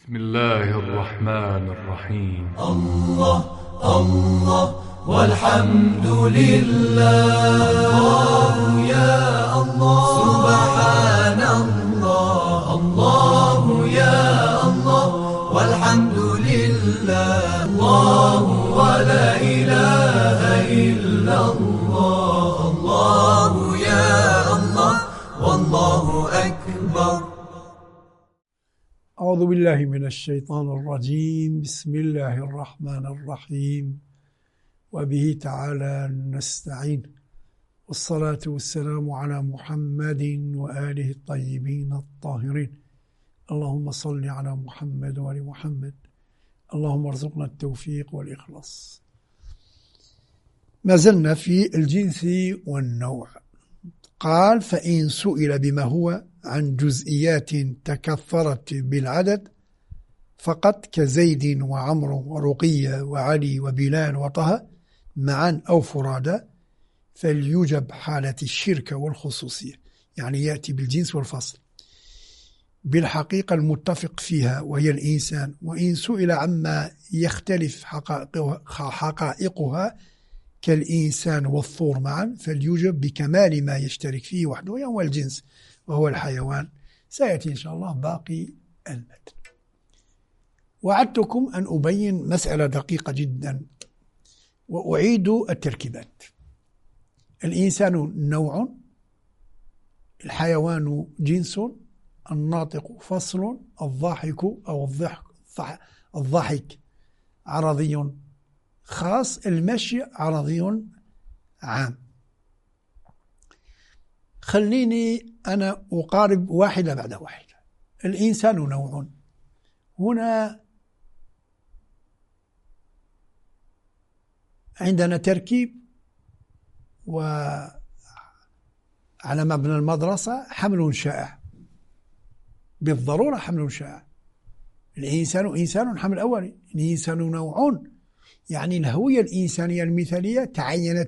بسم الله الرحمن الرحيم. الله الله والحمد لله. الله يا الله سبحان الله. الله يا الله والحمد لله. الله ولا إله إلا الله. الله يا الله والله أكبر. أعوذ بالله من الشيطان الرجيم. بسم الله الرحمن الرحيم، وبه تعالى نستعين، والصلاة والسلام على محمد وآله الطيبين الطاهرين. اللهم صل على محمد وآل محمد. اللهم ارزقنا التوفيق والإخلاص. ما زلنا في الجنس والنوع. قال: فإن سئل بما هو عن جزئيات تكثرت بالعدد فقط كزيد وعمر ورقية وعلي وبلال وطه معا أو فرادا، فليوجب حالة الشرك والخصوصية، يعني يأتي بالجنس والفصل بالحقيقة المتفق فيها وهي الإنسان. وإن سئل عما يختلف حقائقها كالإنسان والثور معا فليوجب بكمال ما يشترك فيه وحده وهو الجنس وهو الحيوان. سيأتي إن شاء الله باقي المتن. وعدتكم أن أبين مسألة دقيقة جدا وأعيد التركيبات. الإنسان نوع، الحيوان جنس، الناطق فصل، الضاحك أو الضحك عرضي خاص، المشي عرضي عام. خليني أنا أقارب واحدة بعد واحدة. الإنسان نوع، هنا عندنا تركيب، وعلى مبنى المدرسة حمل شائع، بالضرورة حمل شائع. الإنسان إنسان حمل أولي. الإنسان نوع، يعني الهوية الإنسانية المثالية تعينت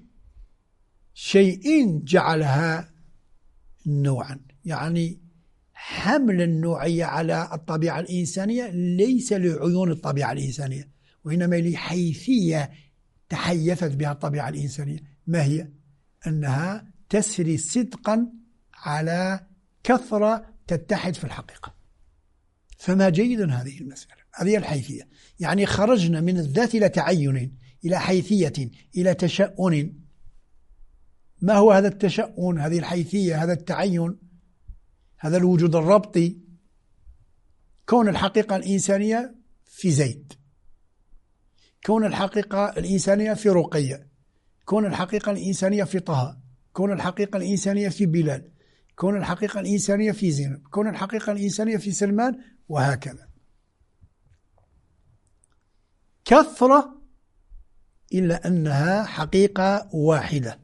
بشيء جعلها نوعا، يعني حمل النوعية على الطبيعة الإنسانية ليس لعيون الطبيعة الإنسانية، وإنما لحيثية تحيفت بها الطبيعة الإنسانية. ما هي؟ أنها تسري صدقا على كثرة تتحد في الحقيقة. فما جيدا هذه المسألة، هذه الحيثية، يعني خرجنا من الذات إلى تعين، إلى حيثية، إلى تشأن. ما هو هذا التشأن؟ هذه الحيثية، هذا التعين، هذا الوجود الربطي. كون الحقيقة الإنسانية في زيد، كون الحقيقة الإنسانية في رقية، كون الحقيقة الإنسانية في طه، كون الحقيقة الإنسانية في بلال، كون الحقيقة الإنسانية في زينب، كون الحقيقة الإنسانية في سلمان، وهكذا. كثرة إلا أنها حقيقة واحدة.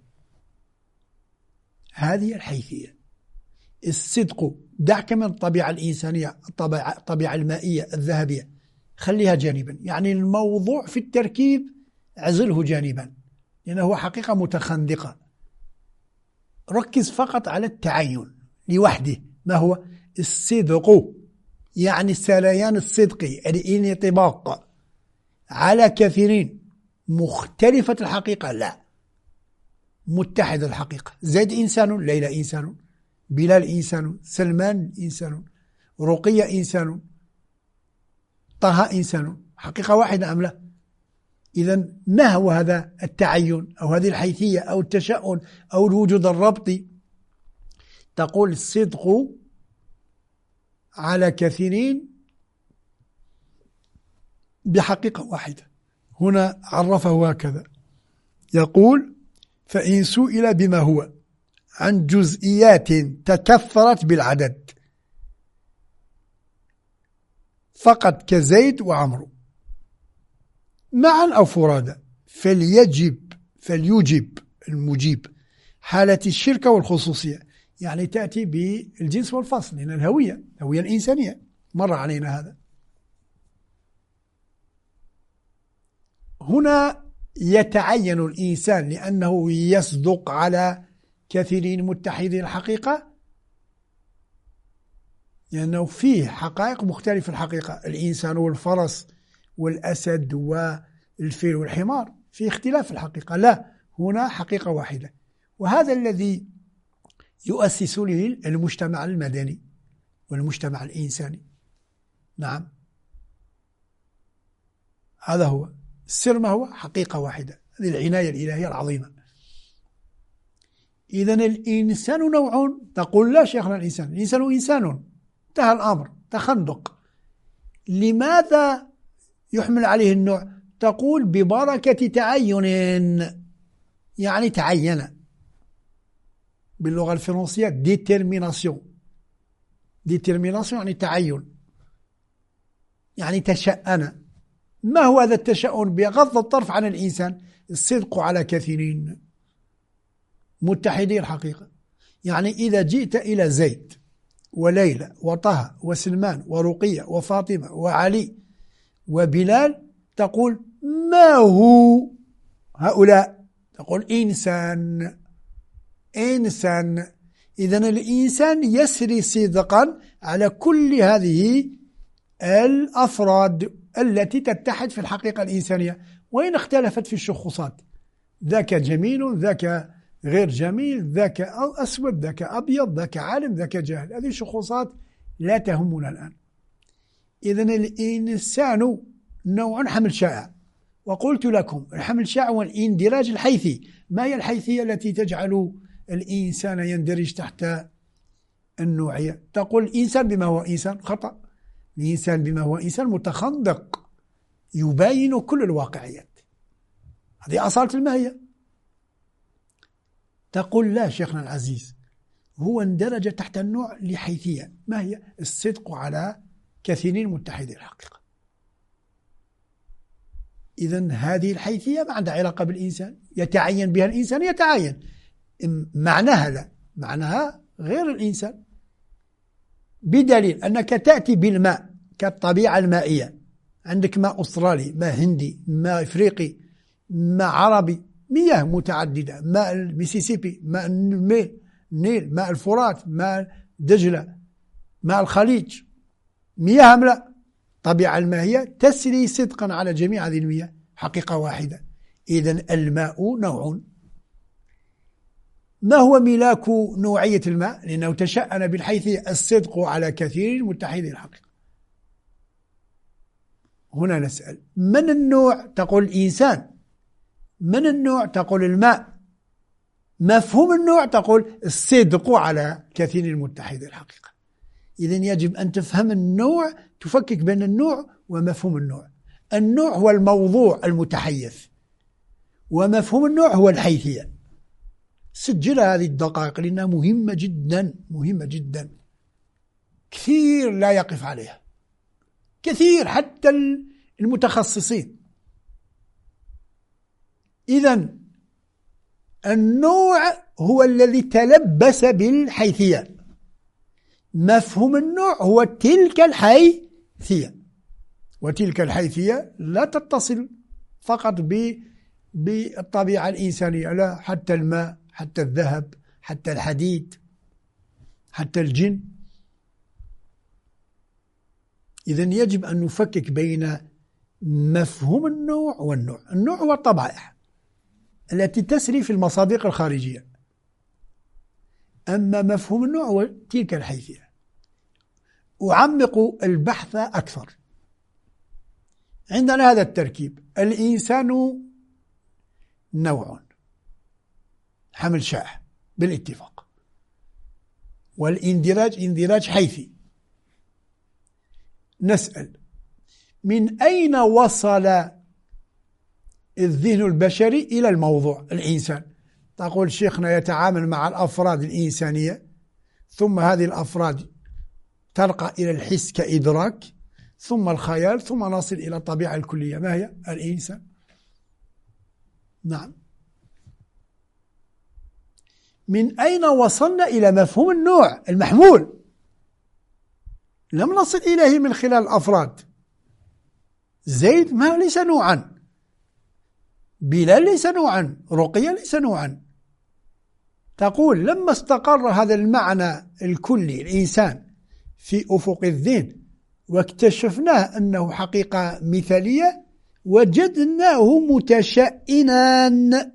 هذه الحيثية. الصدق دعك من الطبيعة الإنسانية، الطبيعة المائية الذهبية، خليها جانبا، يعني الموضوع في التركيب عزله جانبا، لأنه حقيقة متخندقة. ركز فقط على التعين لوحده. ما هو الصدق؟ يعني السريان الصدقي، الانطباق على كثيرين. مختلفة الحقيقة؟ لا، متحد الحقيقة. زيد إنسان، ليلى إنسان، بلال إنسان، سلمان إنسان، رقية إنسان، طه إنسان. حقيقة واحدة أم لا؟ إذن ما هو هذا التعين أو هذه الحيثية أو التشأن أو الوجود الربطي؟ تقول الصدق على كثيرين بحقيقة واحدة. هنا عرفه هكذا، يقول: فإن سئل بما هو عن جزئيات تكثرت بالعدد فقط كزيد وعمرو معا أو فرادا، فليوجب المجيب حالة الشركة والخصوصية، يعني تأتي بالجنس والفصل. هنا الهوية الإنسانية، مر علينا هذا. هنا يتعين الإنسان لأنه يصدق على كثيرين متحدي الحقيقة، لأنه فيه حقائق مختلفة. الحقيقة الإنسان والفرس والأسد والفيل والحمار في اختلاف الحقيقة، لا، هنا حقيقة واحدة. وهذا الذي يؤسس له المجتمع المدني والمجتمع الإنساني. نعم، هذا هو السر. ما هو؟ حقيقة واحدة. هذه العناية الإلهية العظيمة. إذن الإنسان نوع، تقول لا شيخنا الإنسان إنسان، انتهى الأمر، تخندق. لماذا يحمل عليه النوع؟ تقول ببركة تعين، يعني تعين. باللغة الفرنسية détermination يعني تعين، يعني تشأن. ما هو هذا التشأن؟ بغض الطرف عن الإنسان، الصدق على كثيرين متحدي الحقيقة. يعني إذا جئت إلى زيد وليلى وطه وسلمان ورقية وفاطمة وعلي وبلال، تقول ما هو هؤلاء؟ تقول إنسان. إذن الإنسان يسري صدقا على كل هذه الأفراد التي تتحد في الحقيقة الإنسانية، وإن اختلفت في الشخوصات. ذاك جميل، ذاك غير جميل، ذاك أسود، ذاك أبيض، ذاك عالم، ذاك جاهل. هذه الشخوصات لا تهمنا الآن. إذن الإنسان نوع حمل شائع. وقلت لكم الحمل شائع والاندراج الحيثي. ما هي الحيثية التي تجعل الإنسان يندرج تحت النوعية؟ تقول الإنسان بما هو إنسان، خطأ. الإنسان بما هو إنسان متخندق، يباين كل الواقعيات. هذه أصالة الماهية. تقول لا شيخنا العزيز، هو اندرج تحت النوع لحيثية. ما هي؟ الصدق على كثيرين متحدي الحقيقة. إذن هذه الحيثية ما عندها علاقة بالإنسان. يتعين بها الإنسان، يتعين معناها، لا، معناها غير الإنسان. بدليل أنك تأتي بالماء كالطبيعة المائية. عندك ماء أسترالي، ماء هندي، ماء إفريقي، ماء عربي، مياه متعددة، ماء الميسيسيبي، ماء النيل، ماء الفرات، ماء دجلة، ماء الخليج، مياه أم لا؟ طبيعة المائية تسري صدقا على جميع هذه المياه، حقيقة واحدة. إذن الماء نوع. ما هو ملاك نوعية الماء؟ لأنه تشأن بالحيثية الصدق على كثير متحدي الحقيقة. هنا نسأل من النوع؟ تقول الإنسان. من النوع؟ تقول الماء. مفهوم النوع؟ تقول الصدق على كثير متحدي الحقيقة. إذن يجب أن تفهم النوع، تفكك بين النوع ومفهوم النوع. النوع هو الموضوع المتحيز، ومفهوم النوع هو الحيثية. سجل هذه الدقائق لأنها مهمة جدا، مهمة جدا. كثير لا يقف عليها، كثير حتى المتخصصين. إذن النوع هو الذي تلبس بالحيثية. مفهوم النوع هو تلك الحيثية، وتلك الحيثية لا تتصل فقط بالطبيعة الإنسانية، لا، حتى الماء، حتى الذهب، حتى الحديد، حتى الجن. إذن يجب أن نفكك بين مفهوم النوع والنوع. النوع هو الطبائع التي تسري في المصادق الخارجية، أما مفهوم النوع هو تلك الحيثية. أعمق البحث أكثر. عندنا هذا التركيب: الإنسان نوع حمل شائع بالاتفاق، والاندراج اندراج حيثي. نسأل من أين وصل الذهن البشري إلى الموضوع الإنسان؟ تقول شيخنا يتعامل مع الأفراد الإنسانية، ثم هذه الأفراد ترقى إلى الحس كإدراك، ثم الخيال، ثم نصل إلى الطبيعة الكلية. ما هي؟ الإنسان. نعم. من أين وصلنا إلى مفهوم النوع المحمول؟ لم نصل إليه من خلال الأفراد. زيد ما ليس نوعا، بلال ليس نوعا، رقية ليس نوعا. تقول لما استقر هذا المعنى الكلي الإنسان في أفق الذهن واكتشفناه أنه حقيقة مثالية، وجدناه متشائنا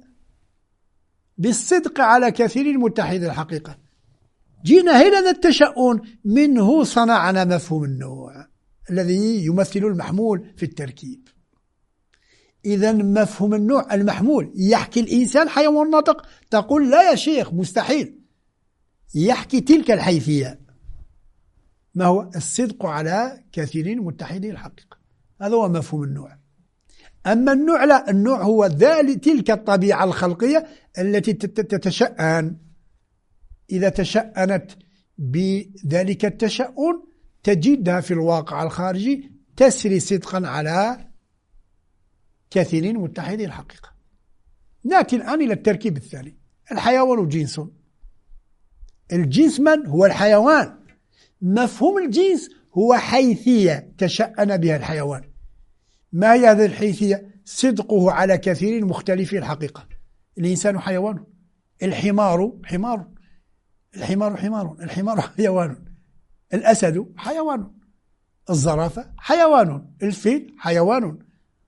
بالصدق على كثير متحد الحقيقة. جينا هنا التشاؤن منه صنعنا مفهوم النوع الذي يمثل المحمول في التركيب. إذا مفهوم النوع المحمول يحكي الإنسان حيوان ناطق، تقول لا يا شيخ مستحيل، يحكي تلك الحيثية، ما هو الصدق على كثير متحدي الحقيقة. هذا هو مفهوم النوع. أما النوع لا، النوع هو تلك الطبيعة الخلقية التي تتشأن. إذا تشأنت بذلك التشأن تجدها في الواقع الخارجي تسري صدقا على كثير متحدي الحقيقة. نأتي الآن إلى التركيب الثاني. الحيوان جنس. الجنس من هو الحيوان. مفهوم الجنس هو حيثية تشأن بها الحيوان. ما هي هذه الحيثية؟ صدقه على كثير مختلفي الحقيقة. الإنسان حيوان، الحمار حمار، الحمار حمار، الحمار حيوان، الأسد حيوان، الزرافة حيوان، الفيل حيوان،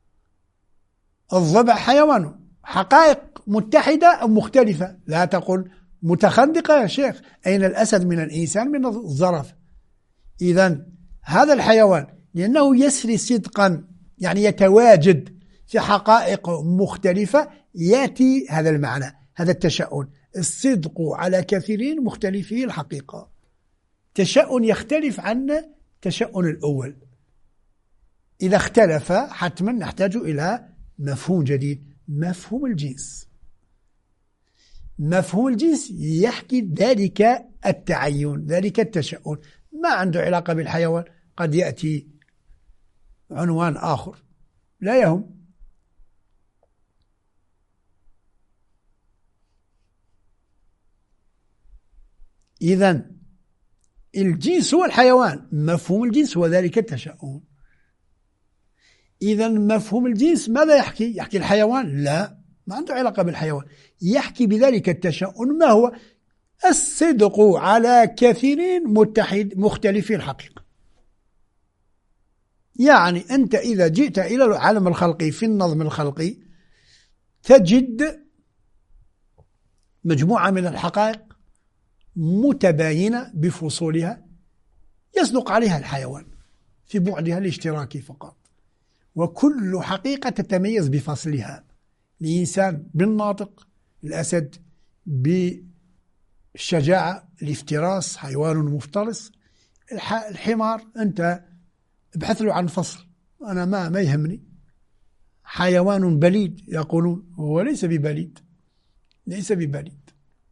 الضبع حيوان. حقائق متحدة أو مختلفة، لا تقل متخندقة يا شيخ، أين الأسد من الإنسان من الزرافة؟ إذن هذا الحيوان لأنه يسري صدقا، يعني يتواجد في حقائق مختلفة، يأتي هذا المعنى، هذا التشاؤن، الصدق على كثيرين مختلفي الحقيقة. تشاؤن يختلف عن التشاؤن الأول. إذا اختلف حتما نحتاج إلى مفهوم جديد، مفهوم الجنس. مفهوم الجنس يحكي ذلك التعين، ذلك التشاؤن، ما عنده علاقة بالحيوان. قد يأتي عنوان آخر لا يهم. إذن الجنس هو الحيوان، مفهوم الجنس هو ذلك التشاؤن. إذن مفهوم الجنس ماذا يحكي؟ يحكي الحيوان؟ لا، ما عنده علاقة بالحيوان. يحكي بذلك التشاؤن ما هو؟ الصدق على كثير مختلفي الحقيقة. يعني أنت إذا جئت إلى العالم الخلقي في النظم الخلقي تجد مجموعة من الحقائق متباينة بفصولها يصدق عليها الحيوان في بعدها الاشتراكي فقط، وكل حقيقة تتميز بفصلها. الإنسان بالناطق، الأسد بالشجاعة، الافتراس حيوان مفترس، الحمار أنت ابحث له عن فصل، أنا ما يهمني، حيوان بليد يقولون، هو ليس ببليد، ليس ببليد.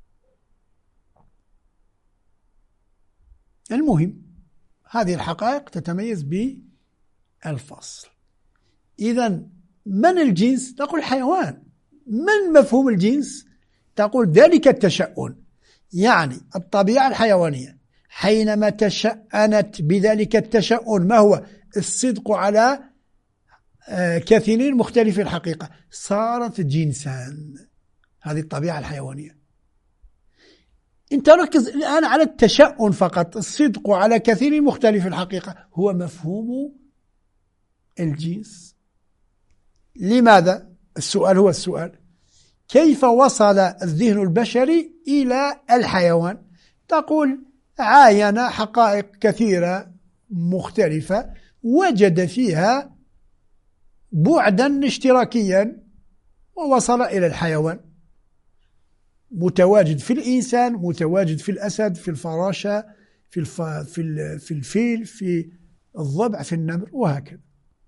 المهم هذه الحقائق تتميز بالفصل. إذن من الجنس؟ تقول حيوان. من مفهوم الجنس؟ تقول ذلك التشاؤن، يعني الطبيعة الحيوانية حينما تشأنت بذلك التشاؤن ما هو؟ الصدق على كثير مختلف الحقيقة، صارت جنسان. هذه الطبيعة الحيوانية. انت ركز الآن على التشاؤن فقط، الصدق على كثير مختلف الحقيقة هو مفهوم الجنس. لماذا؟ السؤال هو السؤال، كيف وصل الذهن البشري إلى الحيوان؟ تقول عاين حقائق كثيرة مختلفة وجد فيها بعدا اشتراكيا ووصل إلى الحيوان، متواجد في الإنسان، متواجد في الأسد، في الفراشة، في الفيل، في الضبع، في النمر، وهكذا.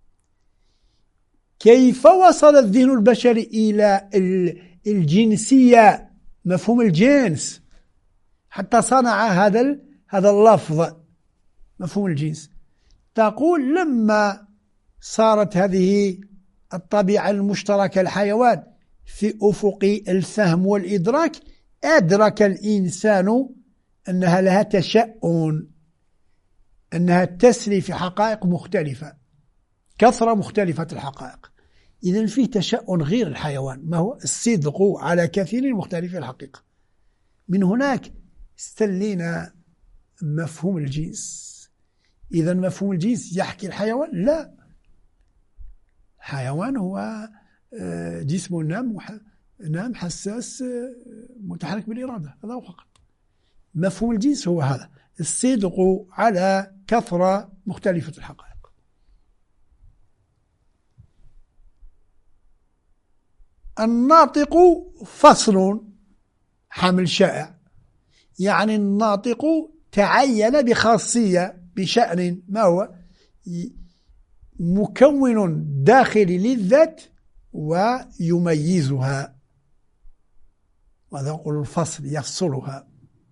كيف وصل الذهن البشري إلى الجنسية، مفهوم الجنس، حتى صنع هذا اللفظ مفهوم الجنس؟ تقول لما صارت هذه الطبيعة المشتركة الحيوان في أفق الفهم والإدراك، أدرك الإنسان أنها لها تشاؤن، أنها تسري في حقائق مختلفة، كثرة مختلفة الحقائق. إذن فيه تشاؤن غير الحيوان، ما هو؟ الصدق على كثير مختلف الحقيقة. من هناك استلينا مفهوم الجنس إذا مفهوم الجنس يحكي الحيوان؟ لا، الحيوان هو جسم نام حساس متحرك بالإرادة، هذا هو فقط. مفهوم الجنس هو هذا، الصدق على كثرة مختلفة الحقائق. الناطق فصل حمل شائع، يعني الناطق تعين بخاصية بشأن ما هو مكون داخلي للذات ويميزها، وهذا يقول الفصل يفصلها.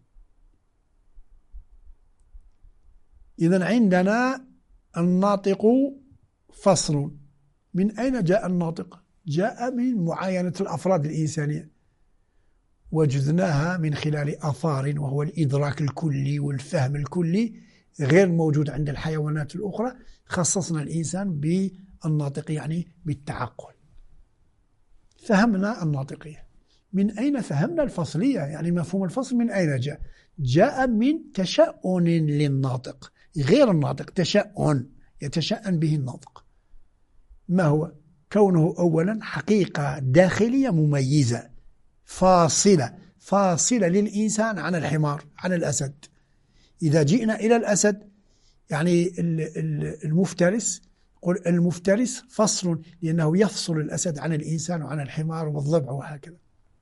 إذن عندنا الناطق فصل. من أين جاء الناطق؟ جاء من معاينة الأفراد الإنسانية، وجدناها من خلال آثار، وهو الإدراك الكلي والفهم الكلي غير موجود عند الحيوانات الأخرى. خصصنا الإنسان بالناطق يعني بالتعقل، فهمنا الناطقية. من أين فهمنا الفصلية؟ يعني مفهوم الفصل من أين جاء؟ جاء من تشأن للناطق، غير الناطق تشأن يتشأن به الناطق. ما هو؟ كونه أولا حقيقة داخلية مميزة فاصلة للإنسان عن الحمار، عن الأسد. إذا جئنا إلى الأسد يعني المفترس، قل المفترس فصل، لأنه يفصل الأسد عن الإنسان وعن الحمار والضبع وهكذا،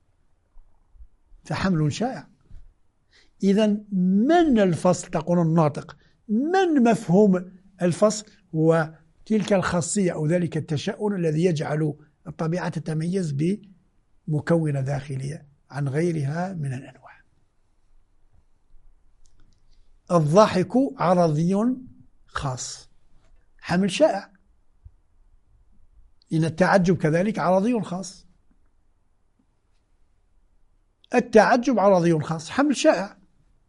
فحمل شائع. إذن من الفصل؟ تقول الناطق. من مفهوم الفصل؟ هو تلك الخاصية أو ذلك التشأن الذي يجعل الطبيعة تتميز بمكونة داخلية عن غيرها من الأنواع. الضاحك عرضي خاص، حمل شائع. إن التعجب كذلك عرضي خاص، التعجب عرضي خاص، حمل شائع.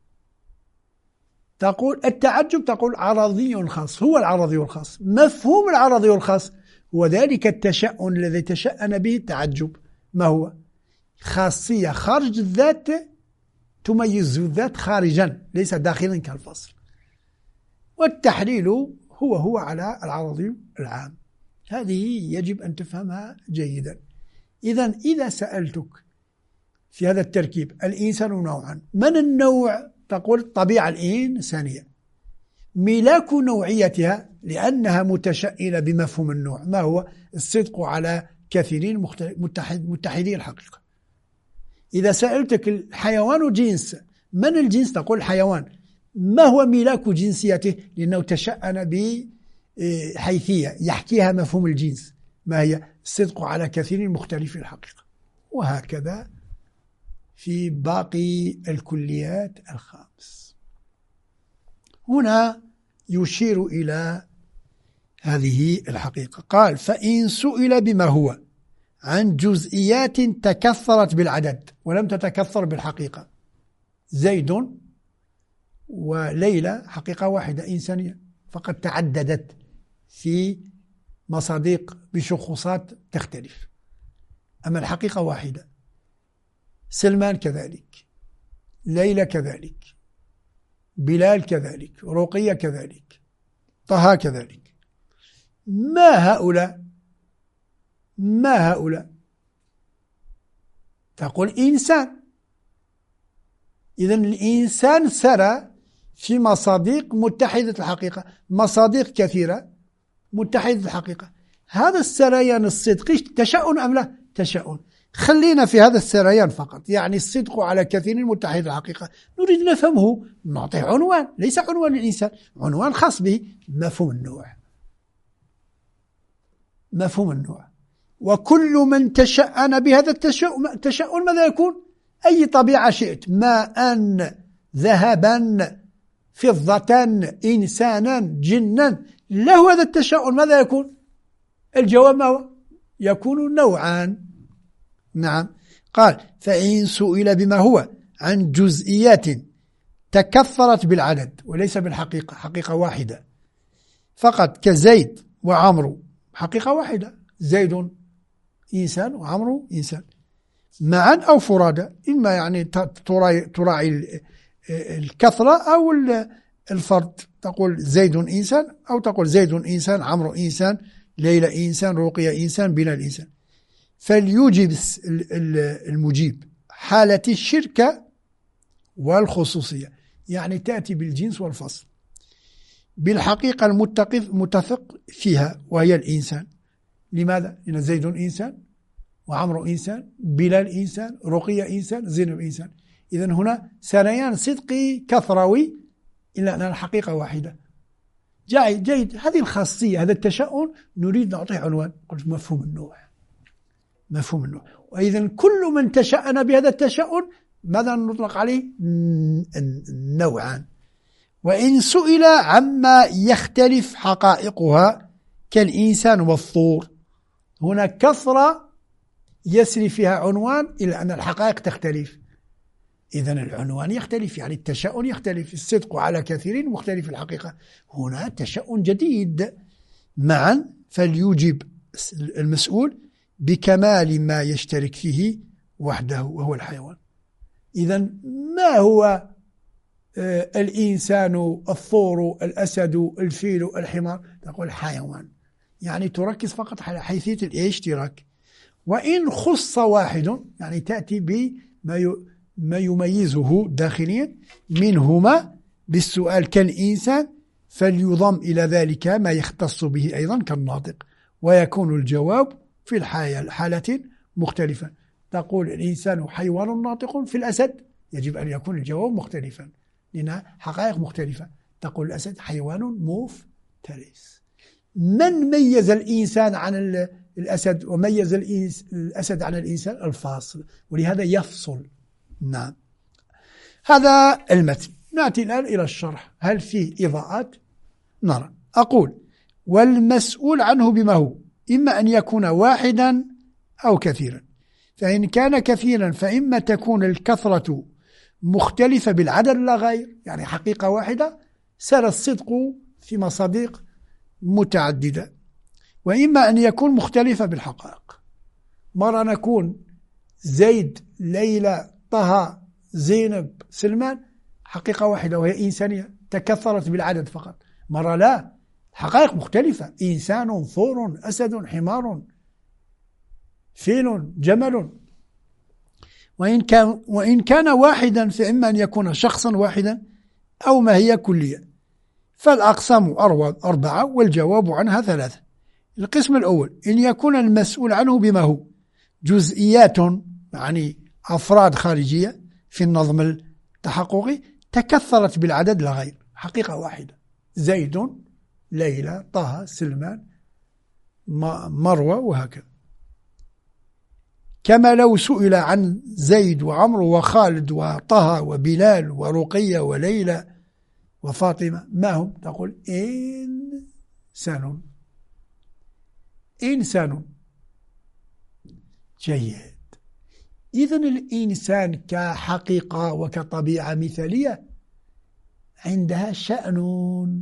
تقول التعجب، تقول عرضي خاص، هو العرضي الخاص. مفهوم العرضي الخاص هو ذلك التشأن الذي تشأن به التعجب. ما هو؟ خاصية خارج الذات تميز الذات خارجا، ليس داخلا كالفصل. والتحليل هو على العرضي العام. هذه يجب أن تفهمها جيدا. إذا سألتك في هذا التركيب الإنسان نوعا، من النوع؟ تقول الطبيعة الإنسانية، ملاك نوعيتها لأنها متشأنة بمفهوم النوع. ما هو؟ الصدق على كثيرين متحدي الحقيقة. إذا سألتك الحيوان جنس، من الجنس؟ تقول الحيوان. ما هو ملاك جنسيته؟ لأنه تشأن بحيثية يحكيها مفهوم الجنس. ما هي؟ الصدق على كثير مختلفي الحقيقة. وهكذا في باقي الكليات الخامس. هنا يشير إلى هذه الحقيقة. قال: فإن سئل بما هو عن جزئيات تكثرت بالعدد ولم تتكثر بالحقيقة. زيد وليلى حقيقة واحدة إنسانية، فقد تعددت في مصادق بشخوصات تختلف، أما الحقيقة واحدة. سلمان كذلك، ليلى كذلك، بلال كذلك، رقية كذلك، طه كذلك. ما هؤلاء؟ تقول إنسان. إذن الإنسان سرى في مصادق متحدة الحقيقة، مصادق كثيرة متحدة الحقيقة. هذا السريان الصدقي تشأن أم لا؟ تشأن. خلينا في هذا السريان فقط، يعني الصدق على كثير متحد الحقيقة. نريد نفهمه، نعطيه عنوان، ليس عنوان الإنسان، عنوان خاص به، مفهوم النوع. مفهوم النوع. وكل من تشأن بهذا التشأن ماذا يكون؟ أي طبيعة شئت، ماء، ذهبا، فضة، إنسانا، جنا، له هذا التشأن ماذا يكون؟ الجواب ما هو؟ يكون نوعان. نعم. قال: فإن سئل بما هو عن جزئيات تكثرت بالعدد وليس بالحقيقة، حقيقة واحدة فقط، كزيد وعمرو، حقيقة واحدة، زيد إنسان وعمرو إنسان، معا أو فرادى، إما يعني تراعي الكثرة أو الفرد تقول زيد إنسان، أو تقول زيد إنسان، عمرو إنسان، ليلى إنسان، رقية إنسان، بلال إنسان. فليوجب المجيب حالة الشركة والخصوصية، يعني تأتي بالجنس والفصل بالحقيقة المتفق فيها وهي الإنسان. لماذا؟ لأن زيد إنسان، وعمرو إنسان، بلال إنسان، رقية إنسان، زينب إنسان. إذن هنا سريان صدقي كثروي إلا أن الحقيقة واحدة. جيد. هذه الخاصية، هذا التشاؤم نريد نعطيه عنوان، قلت مفهوم النوع. مفهوم النوع. وإذن كل من تشأن بهذا التشاؤم ماذا نطلق عليه؟ نوعان. وإن سئل عما يختلف حقائقها كالإنسان والثور، هنا كثرة يسري فيها عنوان إلا أن الحقائق تختلف. إذن العنوان يختلف، يعني التشاؤم يختلف، الصدق على كثيرين مختلف الحقيقة. هنا تشاؤم جديد معا. فليجب المسؤول بكمال ما يشترك فيه وحده وهو الحيوان. إذن ما هو الإنسان، الثور، الأسد، الفيل، الحمار؟ تقول حيوان، يعني تركز فقط على حيثية الاشتراك. وإن خص واحد، يعني تأتي بما يميزه داخليا منهما بالسؤال كالإنسان، فليضم إلى ذلك ما يختص به أيضا كالناطق، ويكون الجواب في الحالة مختلفة. تقول الإنسان حيوان ناطق، في الأسد يجب أن يكون الجواب مختلفا لأنها حقائق مختلفة. تقول الأسد حيوان مفترس. من ميز الإنسان عن الأسد وميز الأسد عن الإنسان؟ الفاصل، ولهذا يفصل. نعم، هذا المتن. نأتي الآن إلى الشرح، هل فيه إضاءات؟ نرى. أقول والمسؤول عنه بما هو إما أن يكون واحدا أو كثيرا. فإن كان كثيرا فإما تكون الكثرة مختلفة بالعدد لا غير، يعني حقيقة واحدة سار الصدق في مصادق متعددة، وإما أن يكون مختلفة بالحقائق. مرة نكون زيد، ليلى، طه، زينب، سلمان، حقيقة واحدة وهي إنسانية تكثرت بالعدد فقط. مرة لا، حقائق مختلفة، إنسان، ثور، أسد، حمار، فيل، جمل. وإن كان واحدا فإما أن يكون شخصا واحدا أو ما هي كلية. فالأقسام 4 والجواب عنها 3. القسم الأول إن يكون المسؤول عنه بما هو جزئيات، يعني أفراد خارجية في النظم التحققي تكثرت بالعدد لا غير، حقيقة واحدة، زيد، ليلى، طه، سلمان، مروة، وهكذا. كما لو سئل عن زيد وعمرو وخالد وطه وبلال ورقية وليلى وفاطمة ما هم؟ تقول إنسان. جيد. إذن الإنسان كحقيقة وكطبيعة مثالية عندها شأن،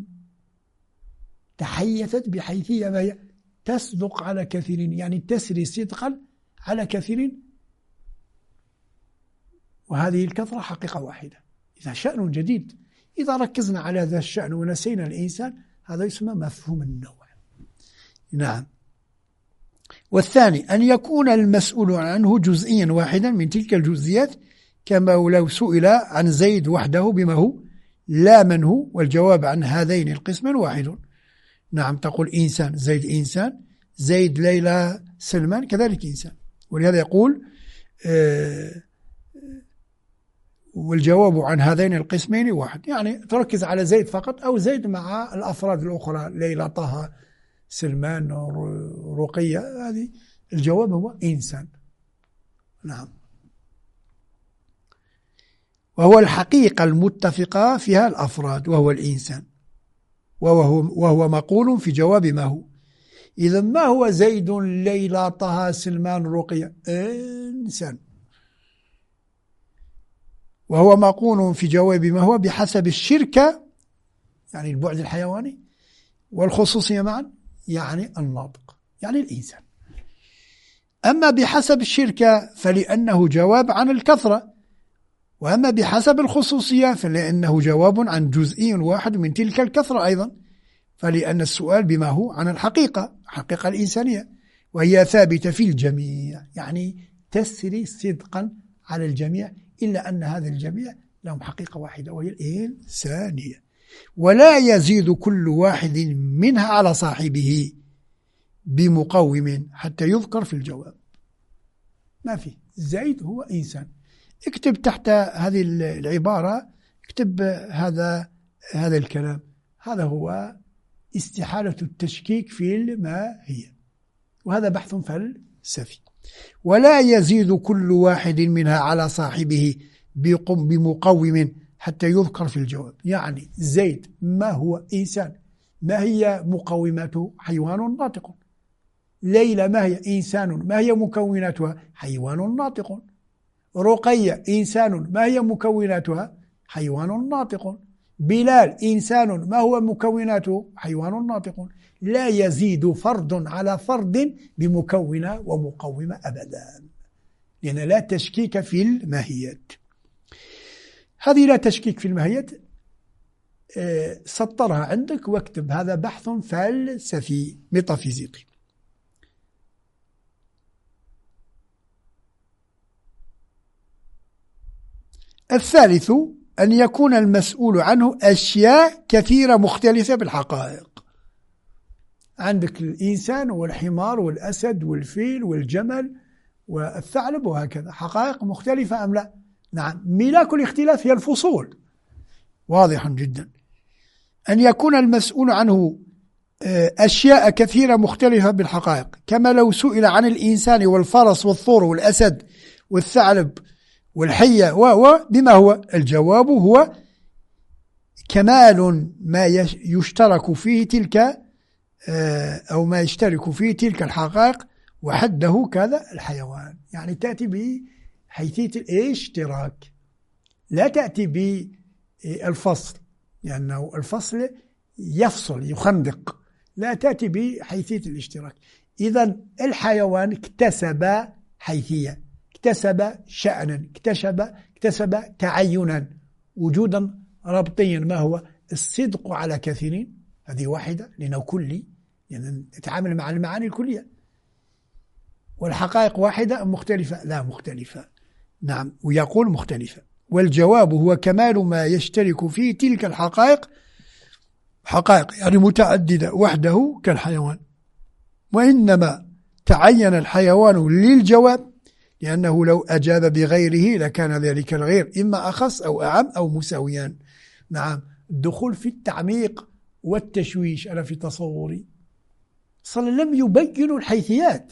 تحيثت بحيثية ما هي تصدق على كثيرين، يعني تسري صدقا على كثيرين، وهذه الكثرة حقيقة واحدة. إذا شأن جديد، إذا ركزنا على هذا الشأن ونسينا الإنسان، هذا يسمى مفهوم النوع. نعم. والثاني أن يكون المسؤول عنه جزئيا واحدا من تلك الجزئيات، كما لو سئل عن زيد وحده بما هو لا من هو، والجواب عن هذين القسمين واحد. نعم، تقول إنسان، زيد إنسان، زيد، ليلى، سلمان كذلك إنسان. ولهذا يقول والجواب عن هذين القسمين واحد، يعني تركز على زيد فقط أو زيد مع الأفراد الأخرى، ليلى، طه، سلمان، رقية، هذه الجواب هو إنسان. نعم. وهو الحقيقة المتفقة فيها الأفراد وهو الإنسان، وهو مقول في جواب ما هو. إذا ما هو زيد، ليلى، طه، سلمان، رقية؟ إنسان. وهو مقول في جواب ما هو بحسب الشركة، يعني البعد الحيواني، والخصوصية معا، يعني الناطق، يعني الإنسان. أما بحسب الشركة فلأنه جواب عن الكثرة، وأما بحسب الخصوصية فلأنه جواب عن جزئي واحد من تلك الكثرة أيضا، فلأن السؤال بما هو عن الحقيقة الإنسانية، وهي ثابتة في الجميع، يعني تسري صدقا على الجميع، إلا أن هذا الجميع لهم حقيقة واحدة وهي الإنسانية. ولا يزيد كل واحد منها على صاحبه بمقوم حتى يذكر في الجواب. ما في زيد هو إنسان. اكتب تحت هذه العبارة، اكتب هذا الكلام. هذا هو استحالة التشكيك في الماهية، وهذا بحث فلسفي. ولا يزيد كل واحد منها على صاحبه بمقوم حتى يذكر في الجواب. يعني زيد ما هو إنسان، ما هي مقوماته؟ حيوان ناطق. ليلى ما هي إنسان، ما هي مكوناتها؟ حيوان ناطق. رقية إنسان، ما هي مكوناتها؟ حيوان ناطق. بلال إنسان، ما هو مكوناته؟ حيوان ناطق. لا يزيد فرد على فرد بمكونة ومقومة أبدا، لأن لا تشكيك في الماهيات. هذه لا تشكيك في الماهيات سطرها عندك واكتب هذا بحث فلسفي ميتافيزيقي. الثالث أن يكون المسؤول عنه أشياء كثيرة مختلفة بالحقائق. عندك الإنسان والحمار والأسد والفيل والجمل والثعلب وهكذا، حقائق مختلفة أم لا؟ نعم. ملاك الاختلاف هي الفصول، واضح جدا. أن يكون المسؤول عنه أشياء كثيرة مختلفة بالحقائق، كما لو سئل عن الإنسان والفرس والثور والأسد والثعلب والحية بما هو؟ الجواب هو كمال ما يشترك فيه تلك أو ما يشترك فيه تلك الحقائق وحده كذا الحيوان. يعني تأتي بحيثية الاشتراك، لا تأتي بالفصل، لأنه يعني الفصل يفصل يخندق، لا تأتي بحيثية الاشتراك. إذن الحيوان اكتسب حيثية، اكتسب شأنا، اكتسب تعينا، وجودا ربطيا. ما هو؟ الصدق على كثيرين، هذه واحدة لأنه كلي، يعني نتعامل مع المعاني الكلية. والحقائق واحدة أم مختلفة؟ لا، مختلفة. نعم، ويقول مختلفة. والجواب هو كمال ما يشترك فيه تلك الحقائق، حقائق يعني متعددة وحده كالحيوان. وإنما تعين الحيوان للجواب لأنه لو أجاب بغيره لكان ذلك الغير إما أخص أو أعم أو مساويان. نعم، الدخول في التعميق والتشويش. أنا في تصوري لم يبينوا الحيثيات،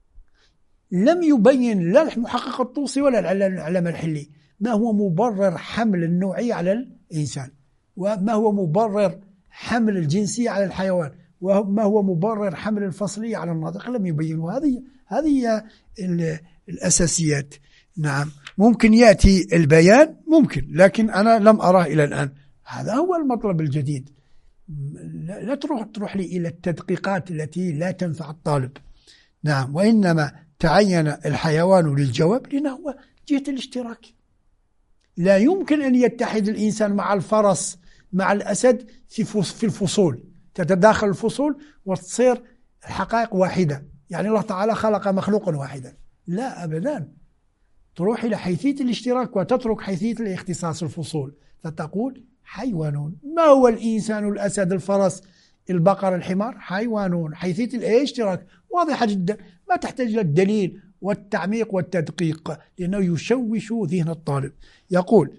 لم يبين لا المحقق الطوسي ولا العلامة الحلي ما هو مبرر حمل النوعية على الإنسان، وما هو مبرر حمل الجنسية على الحيوان، وما هو مبرر حمل الفصلية على الناطق. لم يبينوا. هذه الأساسيات. نعم، ممكن يأتي البيان، ممكن، لكن أنا لم أراه إلى الآن. هذا هو المطلب الجديد. لا تروح لي إلى التدقيقات التي لا تنفع الطالب. نعم، وإنما تعين الحيوان للجواب لأنه هو جهة الاشتراك. لا يمكن أن يتحد الإنسان مع الفرس مع الأسد في الفصول، تتداخل الفصول وتصير الحقائق واحدة. يعني الله تعالى خلق مخلوقا واحدا، لا أبدا. تروح إلى حيثية الاشتراك وتترك حيثية الاختصاص الفصول، فتقول حيوانون. ما هو الإنسان؟ الأسد، الفرس، البقر، الحمار، حيوانون. حيثية الاشتراك واضحة جدا، ما تحتاج للدليل والتعميق والتدقيق لأنه يشوش ذهن الطالب. يقول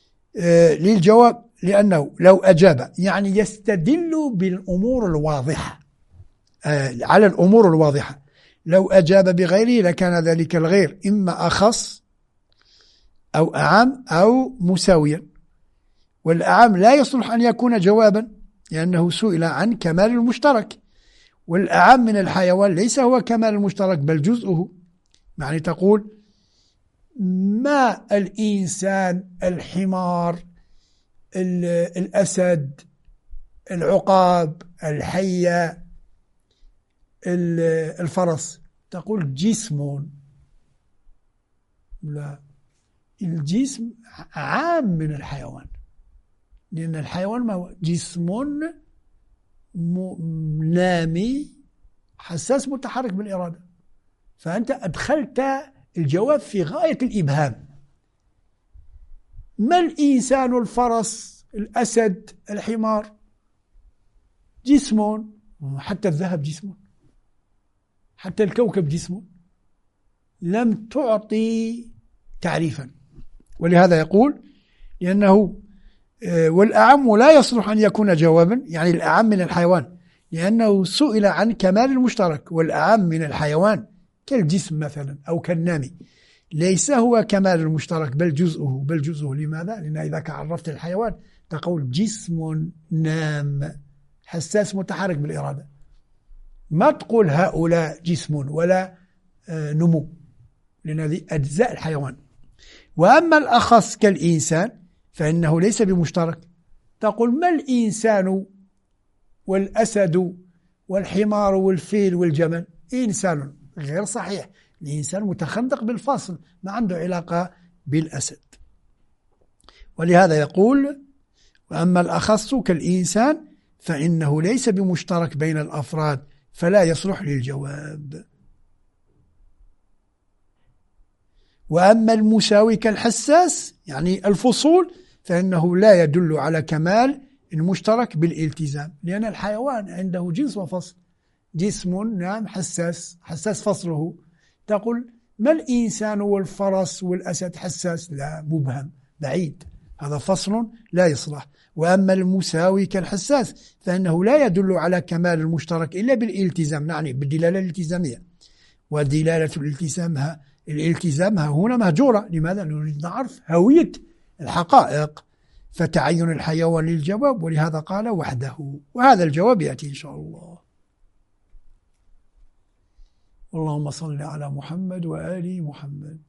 للجواب لأنه لو أجاب، يعني يستدل بالأمور الواضحة على الأمور الواضحة. لو أجاب بغيره لكان ذلك الغير إما أخص أو أعم أو مساويا. والأعم لا يصلح أن يكون جوابا لأنه سئل عن كمال المشترك، والأعم من الحيوان ليس هو كمال المشترك بل جزءه. يعني تقول ما الإنسان، الحمار، الأسد، العقاب، الحية، الفرس، تقول جسم. لا، الجسم عام من الحيوان، لأن الحيوان ما هو جسم نامي حساس متحرك بالإرادة. فأنت أدخلت الجواب في غاية الإبهام. ما الإنسان، الفرس، الأسد، الحمار؟ جسم، حتى الذهب جسم، حتى الكوكب جسم. لم تعطي تعريفا، ولهذا يقول لأنه والأعم لا يصلح أن يكون جوابا، يعني الأعم من الحيوان، لأنه سئل عن كمال المشترك، والأعم من الحيوان كالجسم مثلا أو كالنامي ليس هو كمال المشترك بل جزءه. بل جزءه لماذا؟ لأن إذا عرفت الحيوان تقول جسم نام حساس متحرك بالإرادة، ما تقول هؤلاء جسم ولا نمو، لأن هذه أجزاء الحيوان. وأما الأخص كالإنسان فإنه ليس بمشترك، تقول ما الإنسان والأسد والحمار والفيل والجمل؟ إنسان، غير صحيح. الإنسان متخندق بالفصل، ما عنده علاقة بالأسد. ولهذا يقول وأما الأخص كالإنسان فإنه ليس بمشترك بين الأفراد فلا يصلح للجواب. وأما المساوي كالحساس يعني الفصول فإنه لا يدل على كمال المشترك بالالتزام، لأن الحيوان عنده جنس وفصل. جسم نعم حساس، حساس فصله. تقول ما الإنسان والفرس والأسد حساس؟ لا، مبهم بعيد، هذا فصل لا يصلح. وأما المساوي كالحساس فإنه لا يدل على كمال المشترك إلا بالالتزام، يعني بالدلالة الالتزامية. ودلالة الالتزام هنا مهجورة. لماذا؟ نريد نعرف هوية الحقائق، فتعين الحيوان للجواب، ولهذا قال وحده. وهذا الجواب يأتي إن شاء الله. اللهم صل على محمد وآل محمد.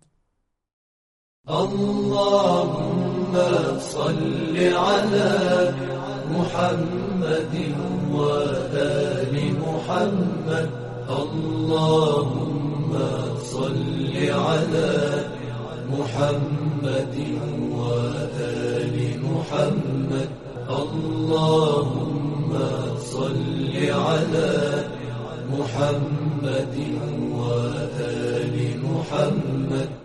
اللهم صل على محمد وآل محمد. اللهم صل على محمد وآل محمد. اللهم صل على محمد وآل محمد.